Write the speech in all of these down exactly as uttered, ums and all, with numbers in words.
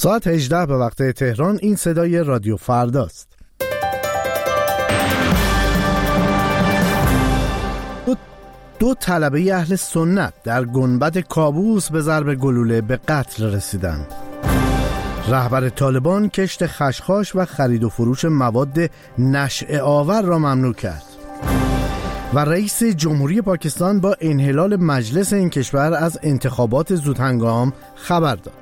ساعت هجده به وقت تهران. این صدای رادیو فرداست. دو, دو طلبه اهل سنت در گنبد کابوس به ضرب گلوله به قتل رسیدند. رهبر طالبان کشت خشخاش و خرید و فروش مواد نشئه آور را ممنوع کرد و رئیس جمهوری پاکستان با انحلال مجلس این کشور از انتخابات زودهنگام خبر داد.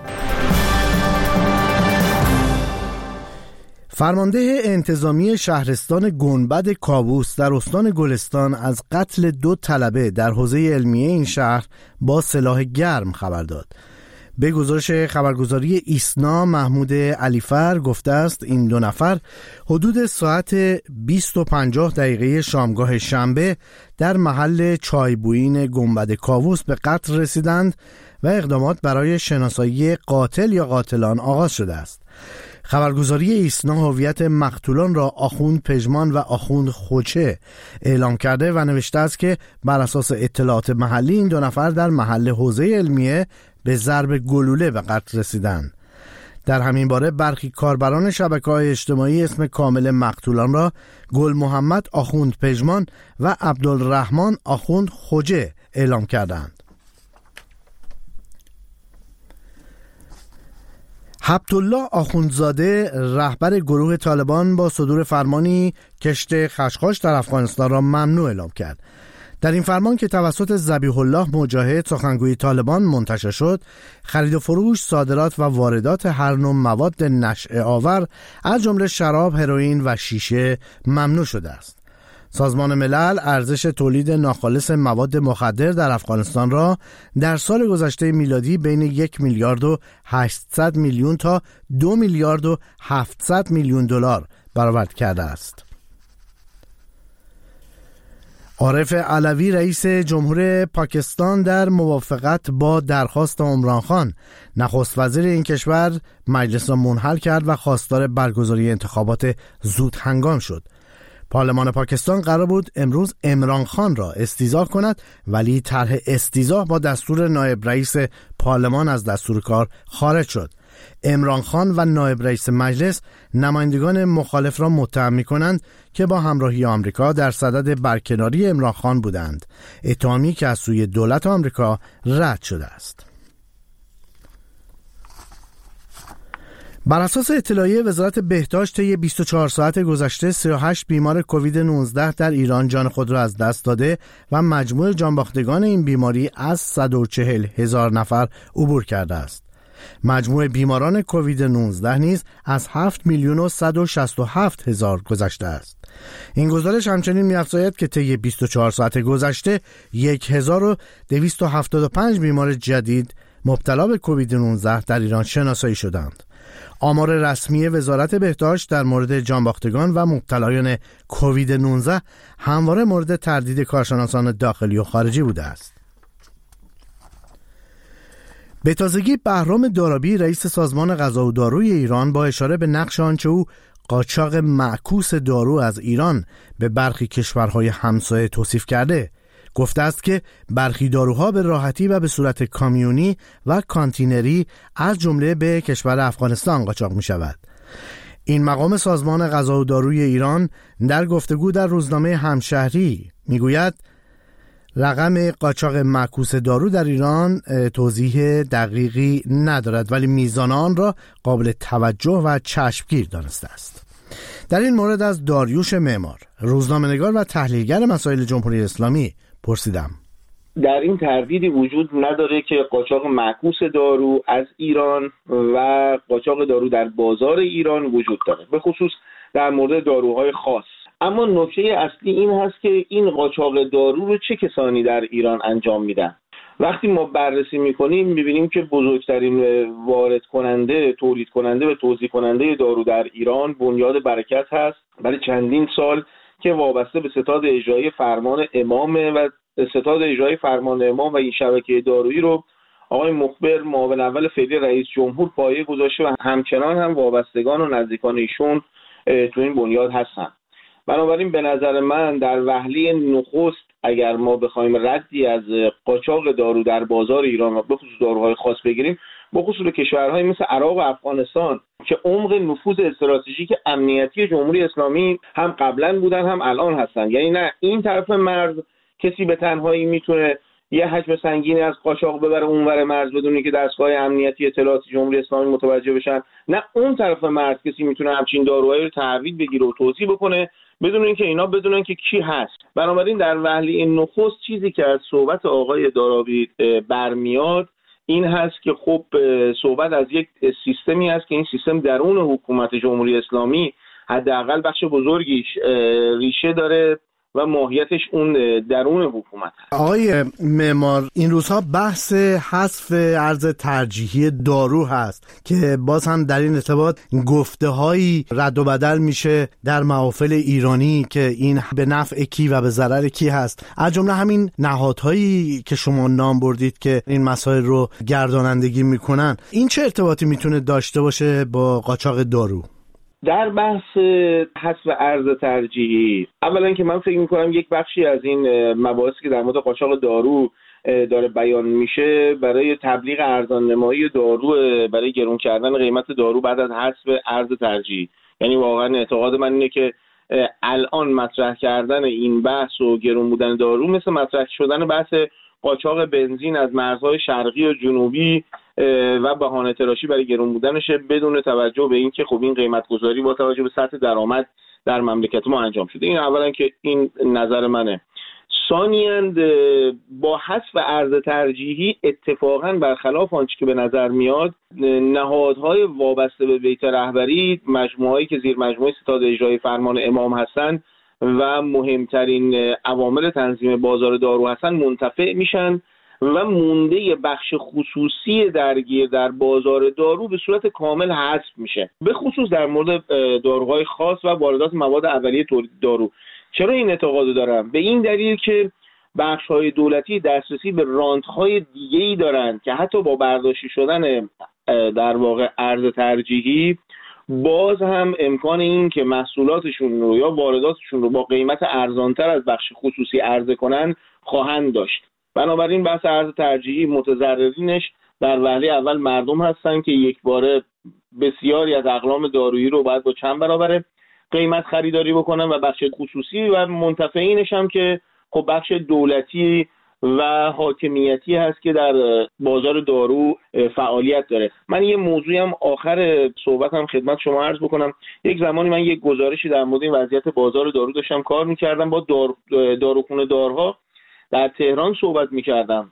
فرمانده انتظامی شهرستان گنبد کابوس در استان گلستان از قتل دو طلبه در حوزه علمیه این شهر با سلاح گرم خبر داد. به گزارش خبرگزاری ایسنا، محمود علیفر گفته است این دو نفر حدود ساعت بیست و پنجاه دقیقه شامگاه شنبه در محل چایبویین گنبد کابوس به قتل رسیدند و اقدامات برای شناسایی قاتل یا قاتلان آغاز شده است. خبرگزاری ایسنا هویت مقتولان را آخوند پژمان و آخوند خوچه اعلام کرده و نوشته است که بر اساس اطلاعات محلی این دو نفر در محل حوزه علمیه به ضرب گلوله به قتل رسیدند. در همین باره برخی کاربران شبکه‌های اجتماعی اسم کامل مقتولان را گل محمد آخوند پژمان و عبدالرحمن آخوند خوجه اعلام کردند. هبتالله آخوندزاده رهبر گروه طالبان با صدور فرمانی کشت خشخاش در افغانستان را ممنوع اعلام کرد. در این فرمان که توسط ذبیح الله مجاهد سخنگوی طالبان منتشر شد، خرید و فروش، صادرات و واردات هر نوع مواد نشئه آور از جمله شراب، هروئین و شیشه ممنوع شده است. سازمان ملل ارزش تولید ناخالص مواد مخدر در افغانستان را در سال گذشته میلادی بین یک میلیارد و هشتصد میلیون تا دو میلیارد و هفتصد میلیون دلار برآورد کرده است. عارف علوی رئیس جمهور پاکستان در موافقت با درخواست عمران خان نخست وزیر این کشور مجلس را منحل کرد و خواستار برگزاری انتخابات زود هنگام شد. پارلمان پاکستان قرار بود امروز عمران خان را استیضاح کند، ولی طرح استیضاح با دستور نایب رئیس پارلمان از دستور کار خارج شد. عمران خان و نایب رئیس مجلس نمایندگان مخالف را متهم می‌کنند که با همراهی آمریکا در صدد برکناری عمران خان بودند، اتهامی که از سوی دولت آمریکا رد شده است. بر اساس اطلاعیه وزارت بهداشت طی بیست و چهار ساعت گذشته سی و هشت بیمار کووید نوزده در ایران جان خود را از دست داده و مجموع جانباختگان این بیماری از صد و چهل هزار نفر عبور کرده است. مجموع بیماران کووید نوزده نیز از هفت میلیون و صد و شصت و هفت هزار گذشته است. این گزارش همچنین می‌افزاید که طی بیست و چهار ساعت گذشته هزار و دویست و هفتاد و پنج بیمار جدید مبتلا به کووید نوزده در ایران شناسایی شدند. آمار رسمی وزارت بهداشت در مورد جانباختگان و مبتلایان کووید نوزده همواره مورد تردید کارشناسان داخلی و خارجی بوده است. به تازگی بهرام دارابی رئیس سازمان غذا و داروی ایران با اشاره به نقش آنچه او قاچاق معکوس دارو از ایران به برخی کشورهای همسایه توصیف کرده، گفته است که برخی داروها به راحتی و به صورت کامیونی و کانتینری از جمله به کشور افغانستان قاچاق می شود. این مقام سازمان غذا و داروی ایران در گفتگو در روزنامه همشهری می گوید رقم قاچاق معکوس دارو در ایران توضیح دقیقی ندارد، ولی میزان آن را قابل توجه و چشمگیر دانسته است. در این مورد از داریوش معمار، روزنامه‌نگار و تحلیلگر مسائل جمهوری اسلامی پرسیدم. در این تردیدی وجود نداره که قاچاق معکوس دارو از ایران و قاچاق دارو در بازار ایران وجود داره، به خصوص در مورد داروهای خاص. اما نکته اصلی این هست که این قاچاق دارو رو چه کسانی در ایران انجام میدن. وقتی ما بررسی میکنیم میبینیم که بزرگترین وارد کننده، تولید کننده و توزیع کننده دارو در ایران بنیاد برکت هست. برای چندین سال که وابسته به ستاد اجرایی فرمان امامه و ستاد اجرایی فرمان امام و این شبکه دارویی رو آقای مخبر معاون اول فعلی رئیس جمهور پایه گذاشته و همچنان هم وابستگان و نزدیکان ایشون تو این بنیاد هستن. بنابراین به نظر من در وهله نخست اگر ما بخوایم ردی از قاچاق دارو در بازار ایران و به خصوص داروهای خاص بگیریم، با خصوص کشورهای مثل عراق و افغانستان که عمق نفوذ استراتژیک امنیتی جمهوری اسلامی هم قبلا بودن هم الان هستن. یعنی نه این طرف مرز کسی به تنهایی میتونه یه حجم سنگینی از قاچاق ببره اونور مرز بدون که دستگاه امنیتی اطلاعاتی جمهوری اسلامی متوجه بشن، نه اون طرف مرز کسی میتونه همچین داروهایی رو تحویل بگیره و توزیع بکنه بدون اینکه اینا بدونن که کی هست. بنابراین در وهله نخست چیزی که از صحبت آقای دارابی برمیاد این هست که خب صحبت از یک سیستمی هست که این سیستم درون حکومت جمهوری اسلامی حداقل بخش بزرگیش ریشه داره و ماهیتش اون درون حکومت هست. آقای معمار، این روزها بحث حذف ارز ترجیحی دارو هست که باز هم در این ارتباط گفته‌هایی رد و بدل میشه در محافل ایرانی که این به نفع کی و به ضرر کی هست، از جمله همین نهادهایی که شما نام بردید که این مسائل رو گردانندگی میکنن. این چه ارتباطی میتونه داشته باشه با قاچاق دارو؟ در بحث حذف ارز ترجیحی، اولا که من فکر میکنم یک بخشی از این مباحثی که در مورد قاچاق دارو داره بیان میشه برای تبلیغ ارزان نمایی دارو، برای گرون کردن قیمت دارو بعد از حذف ارز ترجیحی. یعنی واقعا اعتقاد من اینه که الان مطرح کردن این بحث و گرون بودن دارو مثل مطرح شدن بحث قاچاق بنزین از مرزهای شرقی و جنوبی و بهانه تراشی برای گرون بودنشه بدون توجه به اینکه خب این قیمت گذاری با توجه به سطح درآمد در مملکت ما انجام شده. این اولا که این نظر منه. ثانیاً با حذف ارز ترجیحی اتفاقاً برخلاف آنچه که به نظر میاد نهادهای وابسته به بیت رهبری، مجموعه‌ای که زیر مجموعه ستاد اجرایی فرمان امام هستن و مهمترین عوامل تنظیم بازار دارو هستن منتفع میشن و مونده بخش خصوصی درگیر در بازار دارو به صورت کامل حذف میشه، به خصوص در مورد داروهای خاص و واردات مواد اولیه تولید دارو. چرا این اعتقاد دارم؟ به این دلیل که بخش‌های دولتی دسترسی به رانت‌های دیگه‌ای دارن که حتی با برداشت شدن در واقع ارز ترجیحی باز هم امکان این که محصولاتشون رو یا وارداتشون رو با قیمت ارزانتر از بخش خصوصی عرضه کنن خواهند داشت. بنابراین بحث ارز ترجیحی متضررینش در وهله اول مردم هستن که یک باره بسیاری از اقلام دارویی رو باید با چند برابر قیمت خریداری بکنن و بخش خصوصی و منتفعینش هم که خب بخش دولتی و حاکمیتی هست که در بازار دارو فعالیت داره. من یه موضوعی هم آخر صحبتم خدمت شما عرض بکنم. یک زمانی من یک گزارشی در مورد این وضعیت بازار دارو داشتم کار میکردم، با دار... داروخونه دارها در تهران صحبت میکردم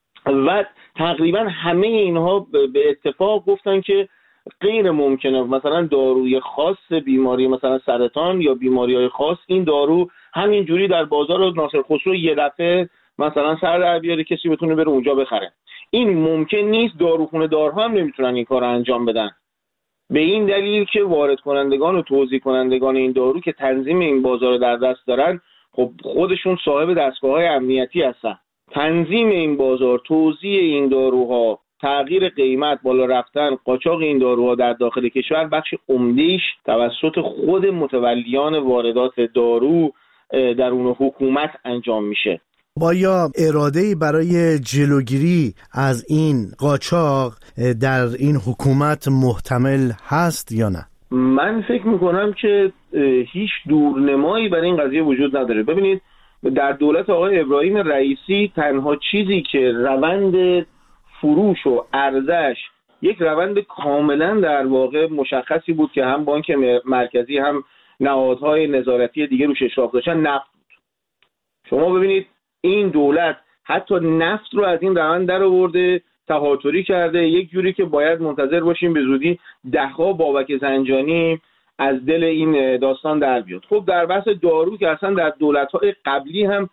و تقریبا همه اینها به اتفاق گفتن که غیر ممکنه مثلا داروی خاص بیماری مثلا سرطان یا بیماری‌های خاص این دارو همینجوری در بازار ناصر خسرو یه دفعه مثلا سر در بیاره کسی بتونه بره اونجا بخره. این ممکن نیست. داروخونه دارها هم نمیتونن این کار رو انجام بدن به این دلیل که وارد کنندگان و توزیع کنندگان این دارو که تنظیم این بازار در دست دارن خب خودشون صاحب دستگاه‌های امنیتی هستن. تنظیم این بازار، توزیع این داروها، تغییر قیمت، بالا رفتن، قاچاق این داروها در داخل کشور بخش عمده‌ایش توسط خود متولیان واردات دارو درون حکومت انجام میشه. بایا اراده‌ای برای جلوگیری از این قاچاق در این حکومت محتمل هست یا نه؟ من فکر میکنم که هیچ دورنمایی برای این قضیه وجود نداره. ببینید در دولت آقای ابراهیم رئیسی تنها چیزی که روند فروش و عرضش یک روند کاملا در واقع مشخصی بود که هم بانک مرکزی هم نهادهای نظارتی دیگه روش اشراف داشتن نفت بود. شما ببینید این دولت حتی نفت رو از این روند در آورده، تهاتری کرده، یک جوری که باید منتظر باشیم به زودی ده‌ها بابک زنجانی از دل این داستان در بیاد. خب در بحث دارو که اصلا در دولت‌های قبلی هم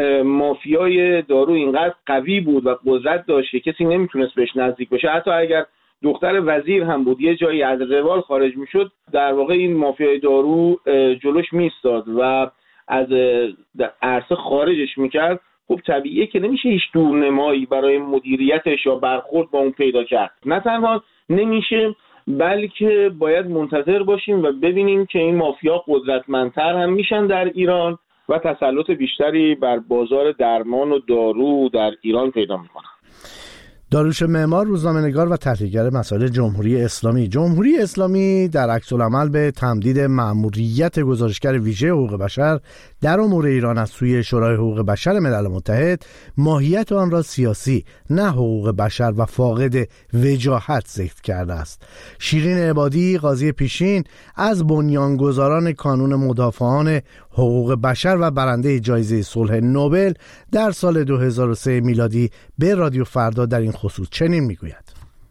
مافیای دارو اینقدر قوی بود و قدرت داشت که کسی نمیتونست بهش نزدیک بشه. حتی اگر دختر وزیر هم بود یه جایی از روال خارج میشد در واقع این مافیای دارو جلوش میستاد و از عرصه خارجش میکرد. خب طبیعیه که نمیشه هیچ دورنمایی برای مدیریتش یا برخورد با اون پیدا کرد. نه تنها نمیشه بلکه باید منتظر باشیم و ببینیم که این مافیا قدرتمندتر هم میشن در ایران و تسلط بیشتری بر بازار درمان و دارو در ایران پیدا میکنن. داریوش معمار، روزنامه‌نگار و تحلیلگر مسائل جمهوری اسلامی. جمهوری اسلامی در عکس‌العمل به تمدید مأموریت گزارشگر ویژه حقوق بشر در امور ایران از سوی شورای حقوق بشر ملل متحد ماهیت آن را سیاسی نه حقوق بشر و فاقد وجاهت ذکر کرده است. شیرین عبادی، قاضی پیشین، از بنیانگذاران کانون مدافعان حقوق بشر و برنده جایزه صلح نوبل در سال دو هزار و سه میلادی به رادیو فردا در این خصوص چنین میگوید: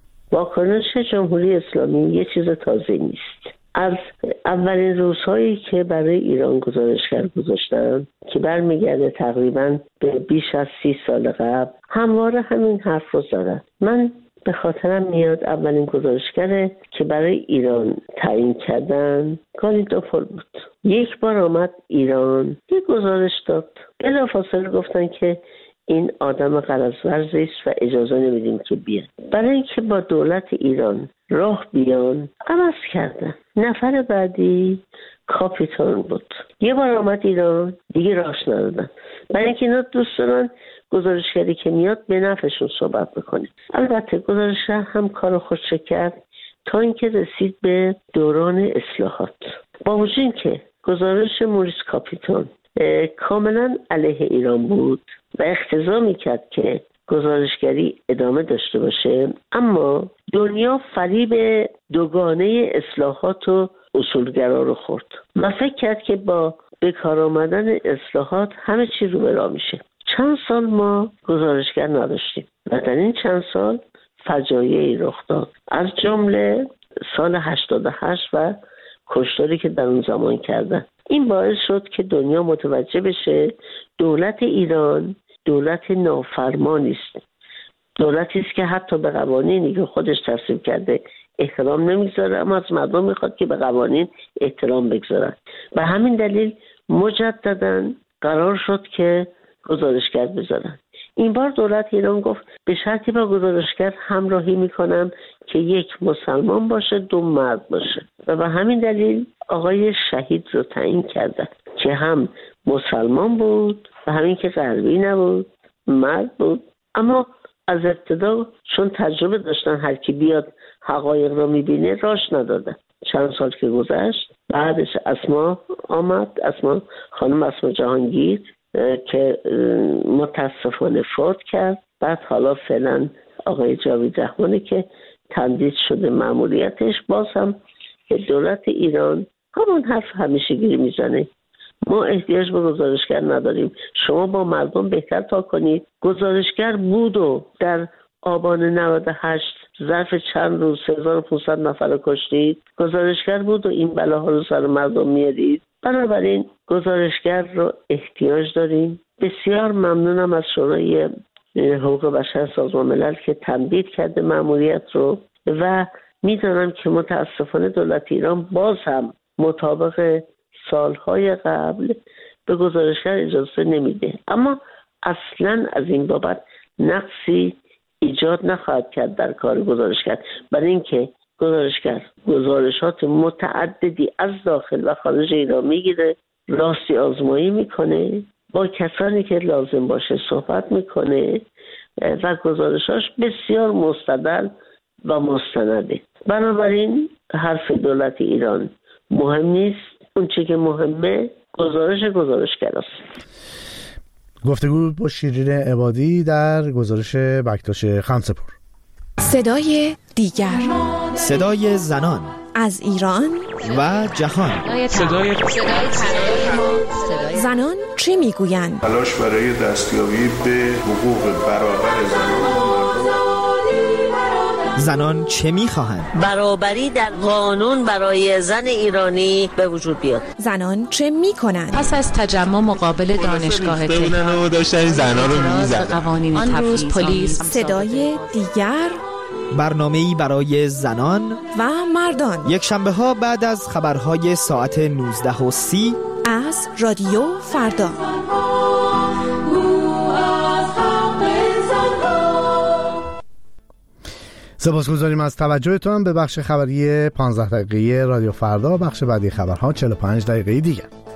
واکنش جمهوری اسلامی یه چیز تازه نیست. از اولین روزهایی که برای ایران گزارشگر گذاشتن که برمیگرده تقریبا به بیش از سی سال قبل، همواره همین حرف رو زدن. من به خاطرم میاد اولین گزارشگر که برای ایران تعیین کردن گالیدوپول بود. یک بار آمد ایران، یک گزارش داد، بلافاصله گفتن که این آدم غرض‌ورزی است و اجازه نمیدیم که بیاد. برای اینکه با دولت ایران راه بیان عوض کردن. نفر بعدی کاپیتان بود. یه بار آمد ایران، دیگه راهش ندادن. برای اینکه اینا دوست دارن گزارشگری که میاد به نفعشون صحبت بکنه. البته گزارشگر هم کار خودش کرد تا اینکه رسید به دوران اصلاحات. با وجود اینکه گزارش موریس کاپیتان کاملا علیه ایران بود و اقتضا میکرد که گزارشگری ادامه داشته باشه، اما دنیا فریب دوگانه اصلاحات و اصولگرا رو خورد و فکر کرد که با به کار آمدن اصلاحات همه چی رو به راه میشه. چند سال ما گزارشگر نداشتیم و در این چند سال فجایعی رخ داد، از جمله سال هشتاد و هشت و کشتاری که در اون زمان کردن. این باعث شد که دنیا متوجه بشه دولت ایران دولت نافرمانی است. دولتی است که حتی به قوانینی که خودش تصویب کرده احترام نمیگذاره، اما از مردم میخواد که به قوانین احترام بگذارن. و همین دلیل مجدداً قرار شد که گزارشگر بذارن. این بار دولت ایران گفت به شرطی با گزارشگر همراهی میکنم که یک مسلمان باشه، دو مرد باشه. و به همین دلیل آقای شهید رو تعیین کردن که هم مسلمان بود و همین که غربی نبود، مرد بود. اما از ابتدا چون تجربه داشتن هر کی بیاد حقایق رو میبینه، راش ندادن. چند سال که گذشت، بعدش اسما آمد، اسما خانم اسما جهانگیر که متاسفانه فوت کرد. بعد حالا فعلا آقای جاوید رحمانی که تمدید شده مأموریتش. باز هم که دولت ایران همون حرف همیشگی میزنه، ما احتیاج به گزارشگر نداریم، شما با مردم بهتر تا کنید. گزارشگر بود و در آبان نود و هشت ظرف چند روز سه هزار و پانصد نفر رو کشتید. گزارشگر بود و این بلاها رو سر مردم میارید. بنابراین گزارشگر رو احتیاج داریم. بسیار ممنونم از شورای حقوق بشر سازمان ملل که تمدید کرده مأموریت رو و میدانم که متاسفانه دولت ایران باز هم مطابق سالهای قبل به گزارشگر اجازه نمیده، اما اصلا از این بابت نقصی ایجاد نخواهد کرد در کار گزارشگر، برای اینکه گزارشگر گزارشات متعددی از داخل و خارج ایران میگیره، راستی آزمایی میکنه، با کسانی که لازم باشه صحبت میکنه و گزارشاش بسیار مستدل و مستنده. بنابراین حرف دولت ایران مهم نیست، اون چی که مهمه گزارش گزارشگر است. گفتگو با شیرین عبادی در گزارش بکتاش خمسه‌پور. صدای دیگر، صدای زنان از ایران و جهان. صدای زنان چه میگویند؟ تلاش برای دستیابی به حقوق برابر زنان. زنان چه میخواهند؟ برابری در قانون برای زن ایرانی به وجود بیاد. زنان چه میکنند؟ پس از تجمع مقابل دانشگاه تهران داشتن زنان رو میزدن. قوانین آن روز پلیس. صدای دیگر، برنامه‌ای برای زنان و مردان، یک شنبه ها بعد از خبرهای ساعت نوزده و سی از رادیو فردا. سپاسگزاریم از توجهتان به بخش خبری پانزده دقیقه‌ای رادیو فردا. بخش بعدی خبرها چهل و پنج دقیقه دیگه.